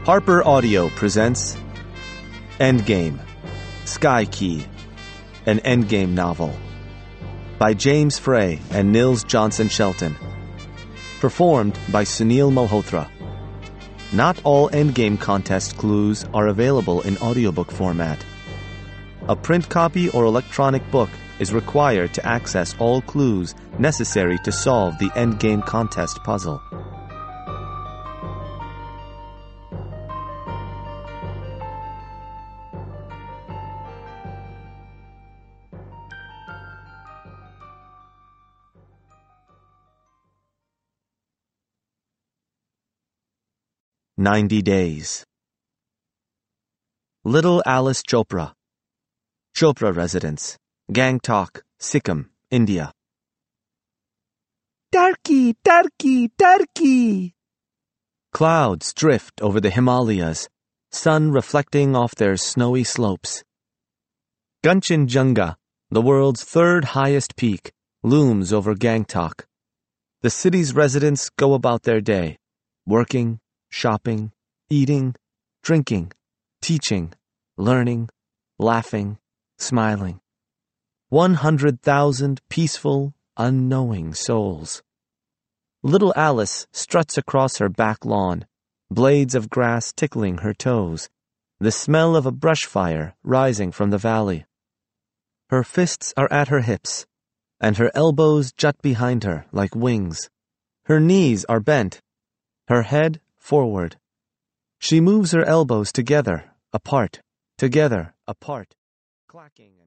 Harper Audio presents Endgame, Sky Key, an Endgame novel by James Frey and Nils Johnson Shelton. Performed by Sunil Malhotra. Not all Endgame contest clues are available in audiobook format. A print copy or electronic book is required to access all clues necessary to solve the Endgame contest puzzle. "90 Days. Little Alice Chopra. Chopra Residence, Gangtok, Sikkim, India. Turkey, Turkey, Turkey! Clouds drift over the Himalayas, sun reflecting off their snowy slopes. Kanchenjunga, the world's third highest peak, looms over Gangtok. The city's residents go about their day, working, shopping, eating, drinking, teaching, learning, laughing, smiling. 100,000 peaceful, unknowing souls. Little Alice struts across her back lawn, blades of grass tickling her toes, the smell of a brush fire rising from the valley. Her fists are at her hips, and her elbows jut behind her like wings. Her knees are bent, her head forward. She moves her elbows together, apart, clacking.